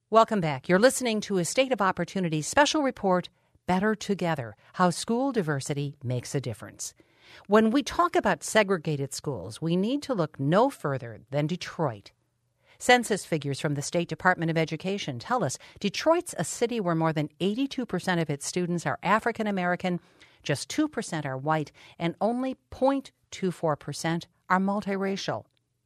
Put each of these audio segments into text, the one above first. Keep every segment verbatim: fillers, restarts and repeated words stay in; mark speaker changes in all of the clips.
Speaker 1: Welcome back. You're listening to a State of Opportunity special report, Better Together, How School Diversity Makes a Difference. When we talk about segregated schools, we need to look no further than Detroit. Census figures from the State Department of Education tell us Detroit's a city where more than eighty-two percent of its students are African American, just two percent are white, and only zero point two four percent are multiracial.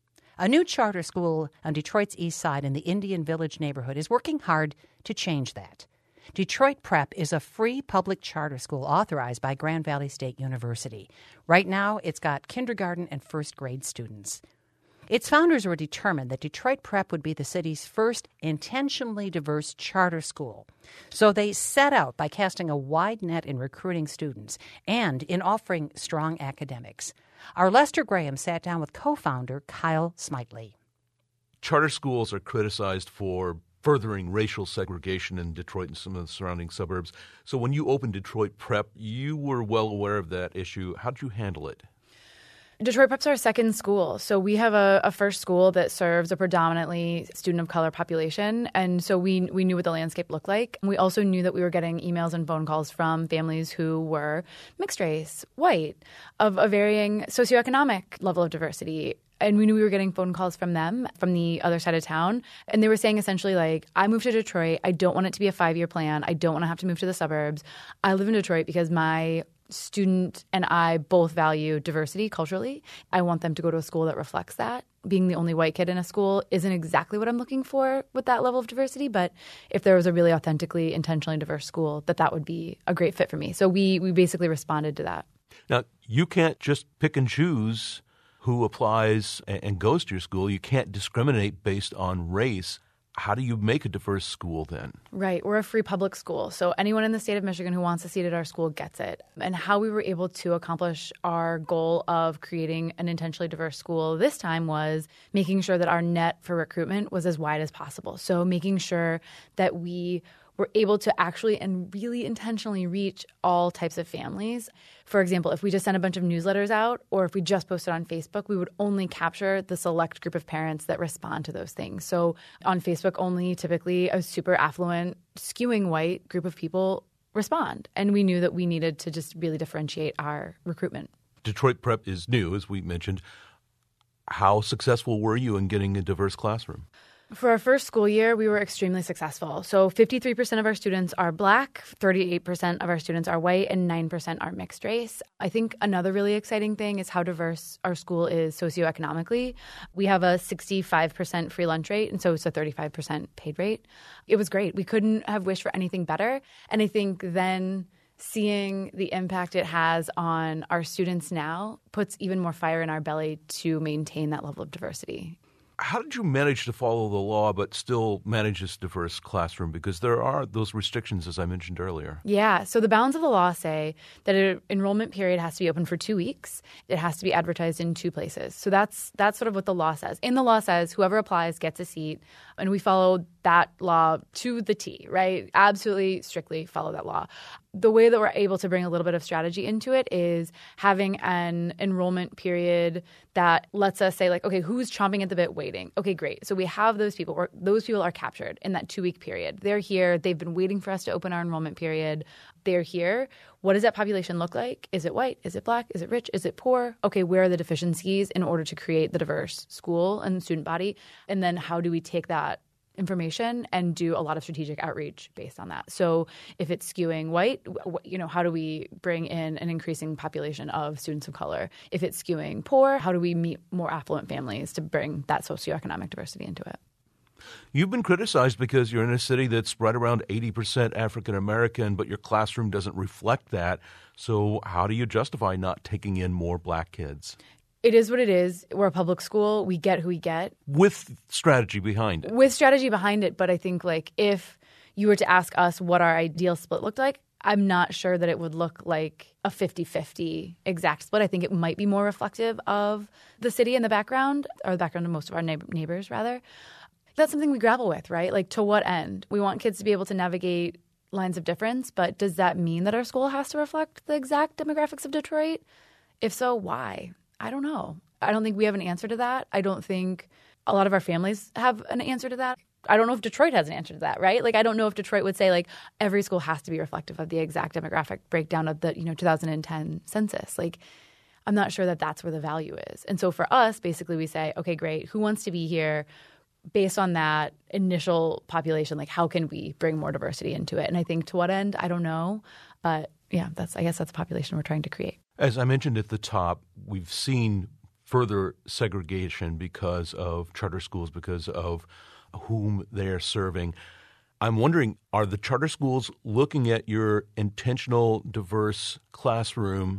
Speaker 1: A new charter school on Detroit's east side in the Indian Village neighborhood is working hard to change that. Detroit Prep is a free public charter school authorized by Grand Valley State University. Right now, it's got kindergarten and first grade students. Its founders were determined that Detroit Prep would be the city's first intentionally diverse charter school. So they set out by casting a wide net in recruiting students and in offering strong academics. Our Lester Graham sat down with co-founder Kyle Smitely.
Speaker 2: Charter schools are criticized for furthering racial segregation in Detroit and some of the surrounding suburbs. So when you opened Detroit Prep, you were well aware of that issue. How did you handle it?
Speaker 3: Detroit Prep's our second school. So we have a, a first school that serves a predominantly student of color population. And so we we knew what the landscape looked like. We also knew that we were getting emails and phone calls from families who were mixed race, white, of a varying socioeconomic level of diversity. And we knew we were getting phone calls from them, from the other side of town. And they were saying essentially like, I moved to Detroit. I don't want it to be a five-year plan. I don't want to have to move to the suburbs. I live in Detroit because my student and I both value diversity culturally. I want them to go to a school that reflects that. Being the only white kid in a school isn't exactly what I'm looking for with that level of diversity. But if there was a really authentically, intentionally diverse school, that that would be a great fit for me. So we we basically responded to that.
Speaker 2: Now, you can't just pick and choose who applies and goes to your school. You can't discriminate based on race. How do you make a diverse school then?
Speaker 3: Right. We're a free public school. So anyone in the state of Michigan who wants a seat at our school gets it. And how we were able to accomplish our goal of creating an intentionally diverse school this time was making sure that our net for recruitment was as wide as possible. So making sure that we were able to actually and really intentionally reach all types of families. For example, if we just sent a bunch of newsletters out or if we just posted on Facebook, we would only capture the select group of parents that respond to those things. So on Facebook, only typically a super affluent, skewing white group of people respond. And we knew that we needed to just really differentiate our recruitment.
Speaker 2: Detroit Prep is new, as we mentioned. How successful were you in getting a diverse classroom?
Speaker 3: For our first school year, we were extremely successful. So fifty-three percent of our students are Black, thirty-eight percent of our students are white, and nine percent are mixed race. I think another really exciting thing is how diverse our school is socioeconomically. We have a sixty-five percent free lunch rate, and so it's a thirty-five percent paid rate. It was great. We couldn't have wished for anything better. And I think then seeing the impact it has on our students now puts even more fire in our belly to maintain that level of diversity.
Speaker 2: How did you manage to follow the law but still manage this diverse classroom? Because there are those restrictions, as I mentioned earlier.
Speaker 3: Yeah. So the bounds of the law say that an enrollment period has to be open for two weeks. It has to be advertised in two places. So that's that's sort of what the law says. In the law says whoever applies gets a seat. And we follow that law to the T, right? Absolutely strictly follow that law. The way that we're able to bring a little bit of strategy into it is having an enrollment period that lets us say, like, okay, who's chomping at the bit waiting? Okay, great. So we have those people. Or those people are captured in that two-week period. They're here. They've been waiting for us to open our enrollment period. They're here. What does that population look like? Is it white? Is it Black? Is it rich? Is it poor? Okay, where are the deficiencies in order to create the diverse school and student body? And then how do we take that information and do a lot of strategic outreach based on that? So if it's skewing white, you know, how do we bring in an increasing population of students of color? If it's skewing poor, how do we meet more affluent families to bring that socioeconomic diversity into it?
Speaker 2: You've been criticized because you're in a city that's right around eighty percent African American, but your classroom doesn't reflect that. So how do you justify not taking in more Black kids?
Speaker 3: It is what it is. We're a public school. We get who we get.
Speaker 2: With strategy behind it.
Speaker 3: With strategy behind it. But I think like if you were to ask us what our ideal split looked like, I'm not sure that it would look like a fifty-fifty exact split. I think it might be more reflective of the city in the background, or the background of most of our neighbors, rather. That's something we grapple with, right? Like, to what end? We want kids to be able to navigate lines of difference, but does that mean that our school has to reflect the exact demographics of Detroit? If so, why? I don't know. I don't think we have an answer to that. I don't think a lot of our families have an answer to that. I don't know if Detroit has an answer to that, right? Like, I don't know if Detroit would say, like, every school has to be reflective of the exact demographic breakdown of the, you know, two thousand ten census. Like, I'm not sure that that's where the value is. And so for us, basically, we say, okay, great. Who wants to be here? Based on that initial population, like, how can we bring more diversity into it? And I think to what end, I don't know. But yeah, that's I guess that's the population we're trying to create.
Speaker 2: As I mentioned at the top, we've seen further segregation because of charter schools, because of whom they're serving. I'm wondering, are the charter schools looking at your intentional, diverse classroom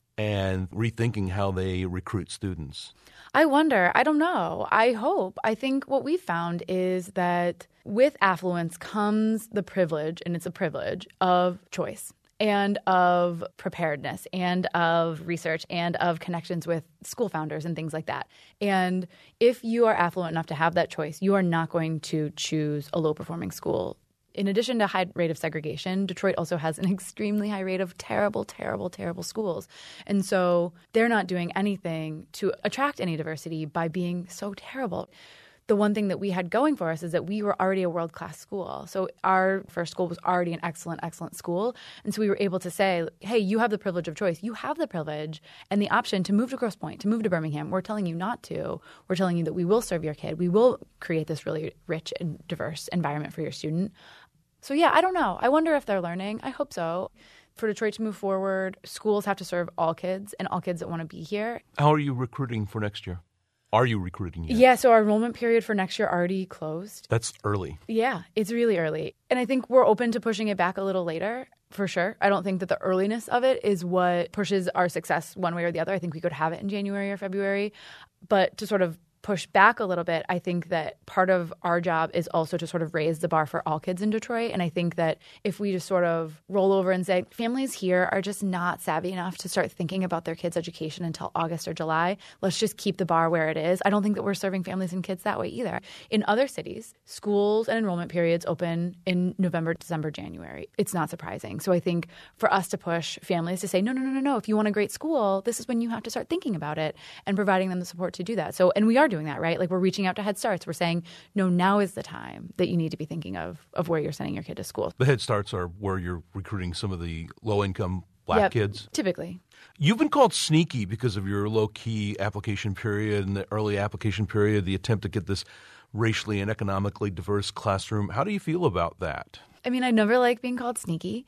Speaker 2: and rethinking how they recruit students?
Speaker 3: I wonder. I don't know. I hope. I think what we found is that with affluence comes the privilege, and it's a privilege, of choice and of preparedness and of research and of connections with school founders and things like that. And if you are affluent enough to have that choice, you are not going to choose a low-performing school. In addition to high rate of segregation, Detroit also has an extremely high rate of terrible, terrible, terrible schools. And so they're not doing anything to attract any diversity by being so terrible. The one thing that we had going for us is that we were already a world-class school. So our first school was already an excellent, excellent school. And so we were able to say, hey, you have the privilege of choice. You have the privilege and the option to move to Grosse Pointe, to move to Birmingham. We're telling you not to. We're telling you that we will serve your kid. We will create this really rich and diverse environment for your student. So yeah, I don't know. I wonder if they're learning. I hope so. For Detroit to move forward, schools have to serve all kids and all kids that want to be here.
Speaker 2: How are you recruiting for next year? Are you recruiting yet?
Speaker 3: Yeah, so our enrollment period for next year already closed.
Speaker 2: That's early.
Speaker 3: Yeah, it's really early. And I think we're open to pushing it back a little later, for sure. I don't think that the earliness of it is what pushes our success one way or the other. I think we could have it in January or February. But to sort of push back a little bit, I think that part of our job is also to sort of raise the bar for all kids in Detroit. And I think that if we just sort of roll over and say families here are just not savvy enough to start thinking about their kids' education until August or July, let's just keep the bar where it is. I don't think that we're serving families and kids that way either. In other cities, schools and enrollment periods open in November, December, January. It's not surprising. So I think for us to push families to say, no, no, no, no, no, if you want a great school, this is when you have to start thinking about it and providing them the support to do that. So, and we are doing that, right? Like, we're reaching out to Head Starts. We're saying, no, now is the time that you need to be thinking of of where you're sending your kid to school.
Speaker 2: The Head Starts are where you're recruiting some of the low-income black
Speaker 3: Yep,
Speaker 2: kids?
Speaker 3: Typically.
Speaker 2: You've been called sneaky because of your low-key application period and the early application period, the attempt to get this racially and economically diverse classroom. How do you feel about that?
Speaker 3: I mean, I never like being called sneaky.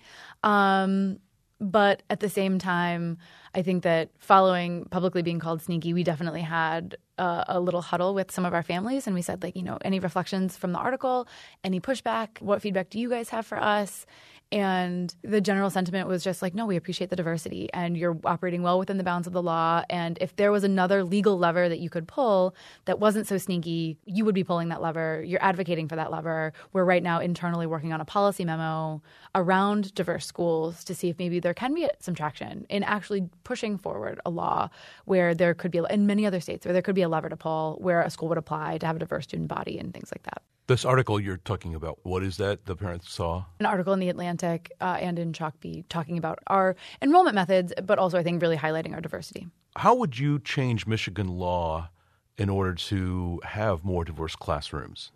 Speaker 3: Um But at the same time, I think that following publicly being called sneaky, we definitely had uh, a little huddle with some of our families. And we said, like, you know, any reflections from the article, any pushback, what feedback do you guys have for us? And the general sentiment was just like, no, we appreciate the diversity and you're operating well within the bounds of the law. And if there was another legal lever that you could pull that wasn't so sneaky, you would be pulling that lever. You're advocating for that lever. We're right now internally working on a policy memo around diverse schools to see if maybe there can be some traction in actually pushing forward a law where there could be, in many other states, where there could be a lever to pull where a school would apply to have a diverse student body and things like that.
Speaker 2: This article you're talking about, what is that the parents saw?
Speaker 3: An article in The Atlantic uh, and in Chalkbee talking about our enrollment methods, but also I think really highlighting our diversity.
Speaker 2: How would you change Michigan law in order to have more diverse classrooms?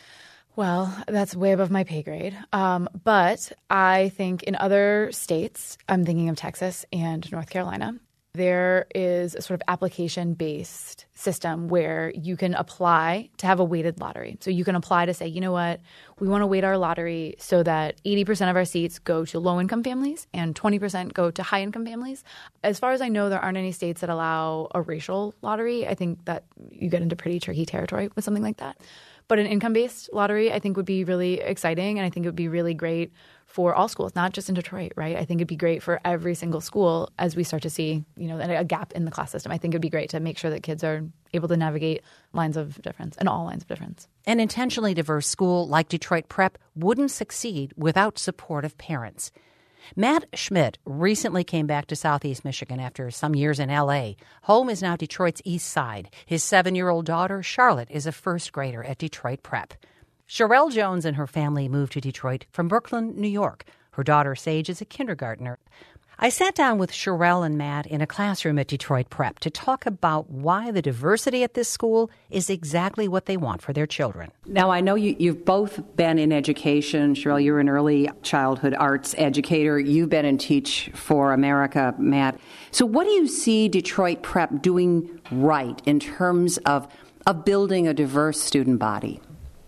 Speaker 3: Well, that's way above my pay grade. Um, but I think in other states, I'm thinking of Texas and North Carolina, there is a sort of application-based system where you can apply to have a weighted lottery. So you can apply to say, you know what, we want to weight our lottery so that eighty percent of our seats go to low-income families and twenty percent go to high-income families. As far as I know, there aren't any states that allow a racial lottery. I think that you get into pretty tricky territory with something like that. But an income-based lottery, I think, would be really exciting, and I think it would be really great for all schools, not just in Detroit, right? I think it'd be great for every single school as we start to see, you know, a gap in the class system. I think it'd be great to make sure that kids are able to navigate lines of difference and all lines of difference.
Speaker 1: An intentionally diverse school like Detroit Prep wouldn't succeed without supportive parents. Matt Schmidt recently came back to Southeast Michigan after some years in L A. Home is now Detroit's east side. His seven-year-old daughter, Charlotte, is a first grader at Detroit Prep. Sherelle Jones and her family moved to Detroit from Brooklyn, New York. Her daughter, Sage, is a kindergartner. I sat down with Sherelle and Matt in a classroom at Detroit Prep to talk about why the diversity at this school is exactly what they want for their children.
Speaker 4: Now, I know you, you've both been in education. Sherelle, you're an early childhood arts educator. You've been in Teach for America, Matt. So what do you see Detroit Prep doing right in terms of, of building a diverse student body?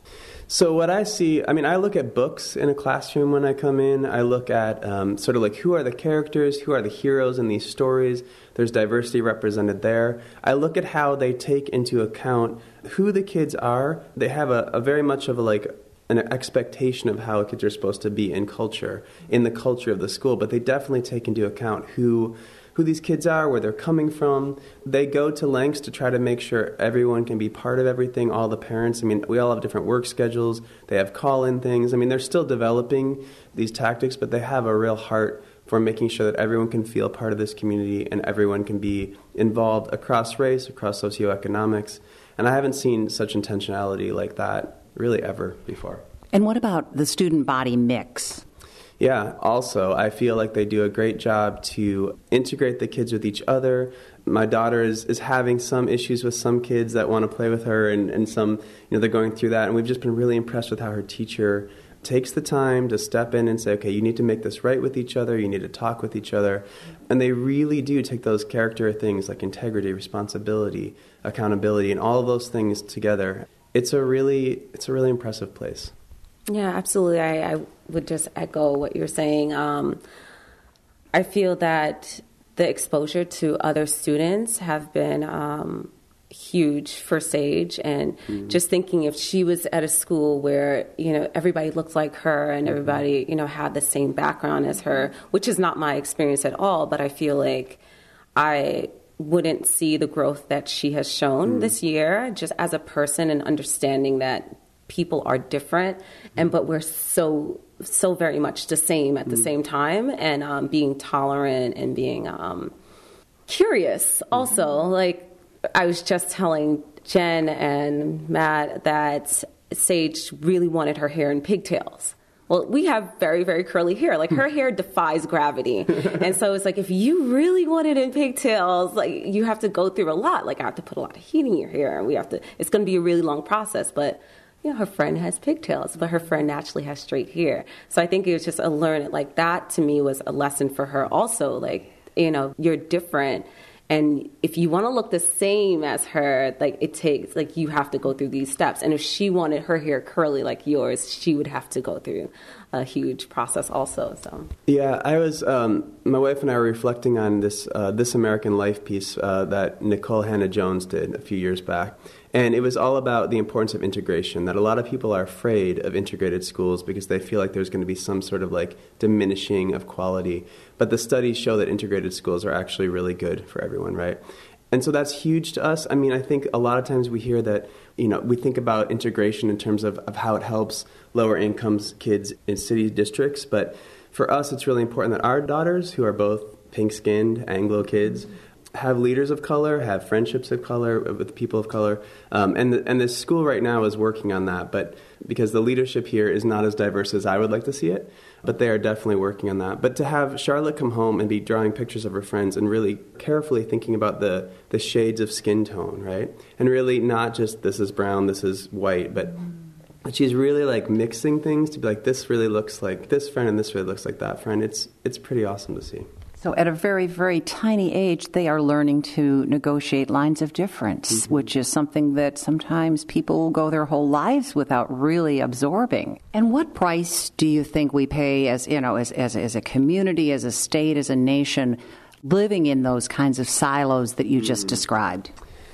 Speaker 5: So what I see, I mean, I look at books in a classroom when I come in. I look at um, sort of like who are the characters, who are the heroes in these stories. There's diversity represented there. I look at how they take into account who the kids are. They have a, a very much of a like an expectation of how kids are supposed to be in culture, in the culture of the school, but they definitely take into account who who these kids are, where they're coming from. They go to lengths to try to make sure everyone can be part of everything, all the parents. I mean, we all have different work schedules. They have call-in things. I mean, they're still developing these tactics, but they have a real heart for making sure that everyone can feel part of this community and everyone can be involved across race, across socioeconomics. And I haven't seen such intentionality like that really ever before.
Speaker 4: And what about the student body mix?
Speaker 5: Yeah, also, I feel like they do a great job to integrate the kids with each other. My daughter is, is having some issues with some kids that want to play with her, and, and some, you know, they're going through that. And we've just been really impressed with how her teacher takes the time to step in and say, okay, you need to make this right with each other, you need to talk with each other. And they really do take those character things like integrity, responsibility, accountability, and all of those things together. It's a really, it's a really impressive place.
Speaker 6: Yeah, absolutely. I, I would just echo what you're saying. Um, I feel that the exposure to other students have been um, huge for Sage, and mm-hmm. just thinking if she was at a school where, you know, everybody looked like her and everybody, you know, had the same background as her, which is not my experience at all, but I feel like I wouldn't see the growth that she has shown mm-hmm. this year, just as a person and understanding that people are different, and but we're so so very much the same at the mm. same time, and um, being tolerant and being um, curious also. Mm-hmm. Like I was just telling Jen and Matt that Sage really wanted her hair in pigtails. Well, we have very, very curly hair. Like, her hair defies gravity. And so it's like, if you really want it in pigtails, like, you have to go through a lot. Like, I have to put a lot of heat in your hair, and we have to, it's going to be a really long process. But you know, her friend has pigtails, but her friend naturally has straight hair. So I think it was just a learn. Like, that to me was a lesson for her also. Like, you know, you're different. And if you want to look the same as her, like, it takes, like, you have to go through these steps. And if she wanted her hair curly like yours, she would have to go through a huge process also. So
Speaker 5: yeah, I was, um, my wife and I were reflecting on this uh, This American Life piece uh, that Nicole Hannah-Jones did a few years back. And it was all about the importance of integration, that a lot of people are afraid of integrated schools because they feel like there's going to be some sort of like diminishing of quality. But the studies show that integrated schools are actually really good for everyone, right? And so that's huge to us. I mean, I think a lot of times we hear that, you know, we think about integration in terms of, of how it helps lower incomes kids in city districts. But for us, it's really important that our daughters, who are both pink-skinned Anglo kids, have leaders of color, have friendships of color with people of color. Um, and, the, and the school right now is working on that, but because the leadership here is not as diverse as I would like to see it, but they are definitely working on that. But to have Charlotte come home and be drawing pictures of her friends and really carefully thinking about the, the shades of skin tone, right? And really not just this is brown, this is white, but she's really like mixing things to be like, this really looks like this friend and this really looks like that friend. It's it's pretty awesome to see.
Speaker 4: So at a very, very tiny age, they are learning to negotiate lines of difference, mm-hmm. which is something that sometimes people go their whole lives without really absorbing. And what price do you think we pay as, you know, as, as, as a community, as a state, as a nation, living in those kinds of silos that you just mm-hmm. described?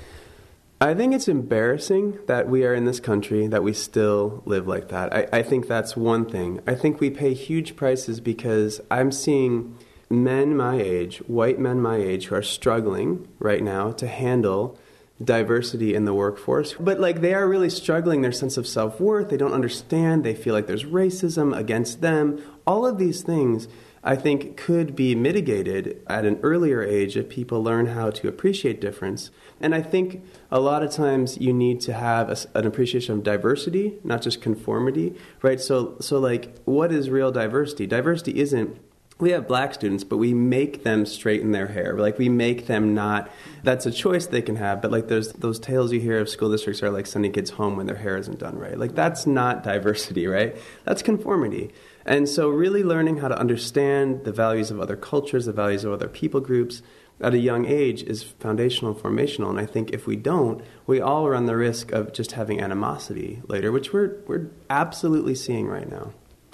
Speaker 5: I think it's embarrassing that we are in this country, that we still live like that. I, I think that's one thing. I think we pay huge prices because I'm seeing men my age, white men my age, who are struggling right now to handle diversity in the workforce. But like they are really struggling their sense of self-worth. They don't understand. They feel like there's racism against them. All of these things I think could be mitigated at an earlier age if people learn how to appreciate difference. And I think a lot of times you need to have a, an appreciation of diversity, not just conformity, right? So, so like, what is real diversity? Diversity isn't we have black students, but we make them straighten their hair. Like, we make them not, that's a choice they can have, but like there's those tales you hear of school districts are like sending kids home when their hair isn't done right. Like, that's not diversity, right? That's conformity. And so really learning how to understand the values of other cultures, the values of other people groups at a young age is foundational and formational. And I think if we don't, we all run the risk of just having animosity later, which we're we're absolutely seeing right now.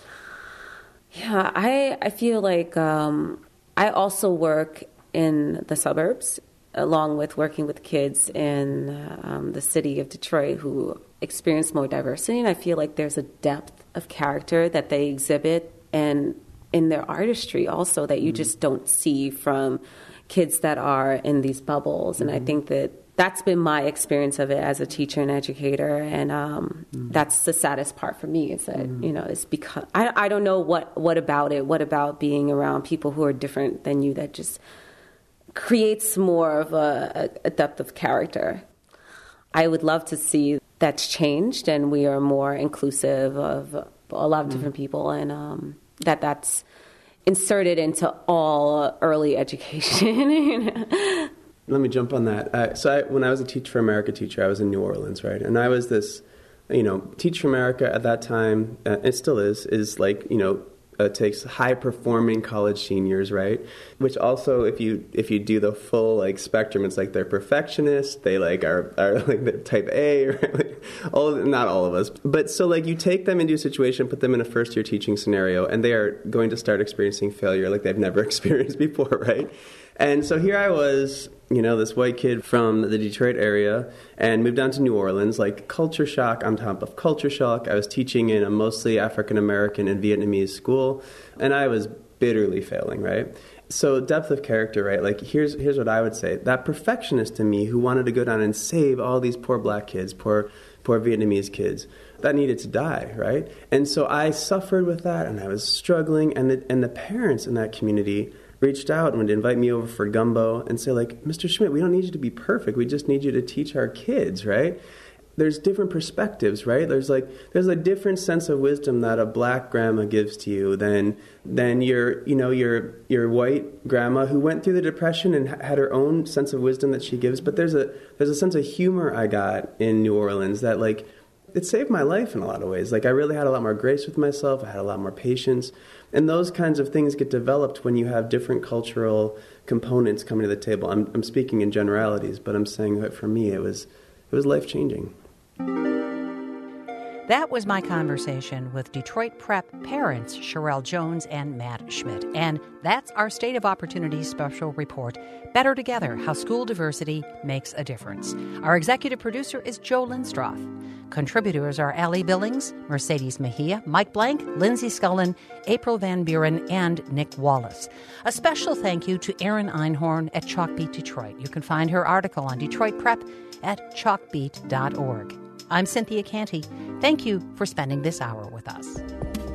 Speaker 6: Yeah, I, I feel like um, I also work in the suburbs, along with working with kids in um, the city of Detroit who experience more diversity. And I feel like there's a depth of character that they exhibit and in their artistry also that you mm-hmm. just don't see from kids that are in these bubbles. Mm-hmm. And I think that that's been my experience of it as a teacher and educator, and um, mm. that's the saddest part for me. Is that mm. you know, it's because I I don't know what what about it. What about being around people who are different than you that just creates more of a, a depth of character. I would love to see that's changed, and we are more inclusive of a lot of mm. different people, and um, that that's inserted into all early education. You know?
Speaker 5: Let me jump on that. Uh, so I, when I was a Teach for America teacher, I was in New Orleans, right? And I was this, you know, Teach for America at that time, uh, it still is, is like, you know, uh, takes high-performing college seniors, right? Which also, if you if you do the full, like, spectrum, it's like they're perfectionists, they, like, are, are like, they're type A, right? Like, all of, not all of us. But so, like, you take them into a situation, put them in a first-year teaching scenario, and they are going to start experiencing failure like they've never experienced before, right? And so here I was, you know, this white kid from the Detroit area, and moved down to New Orleans, like culture shock on top of culture shock. I was teaching in a mostly African-American and Vietnamese school, and I was bitterly failing, right? So depth of character, right? Like, here's here's what I would say. That perfectionist in me who wanted to go down and save all these poor black kids, poor poor Vietnamese kids, that needed to die, right? And so I suffered with that, and I was struggling, and the, and the parents in that community reached out and would invite me over for gumbo and say, like, Mister Schmidt, we don't need you to be perfect. We just need you to teach our kids, right? There's different perspectives, right? There's like there's a different sense of wisdom that a black grandma gives to you than than your you know your your white grandma who went through the Depression and had her own sense of wisdom that she gives. But there's a there's a sense of humor I got in New Orleans that, like, it saved my life in a lot of ways. Like, I really had a lot more grace with myself. I had a lot more patience. And those kinds of things get developed when you have different cultural components coming to the table. I'm, I'm speaking in generalities, but I'm saying that for me, it was it was life-changing.
Speaker 1: That was my conversation with Detroit Prep parents Sherelle Jones and Matt Schmidt. And that's our State of Opportunity special report, Better Together, How School Diversity Makes a Difference. Our executive producer is Joe Lindstroth. Contributors are Allie Billings, Mercedes Mejia, Mike Blank, Lindsay Scullin, April Van Buren, and Nick Wallace. A special thank you to Erin Einhorn at Chalkbeat Detroit. You can find her article on Detroit Prep at chalkbeat dot org. I'm Cynthia Canty. Thank you for spending this hour with us.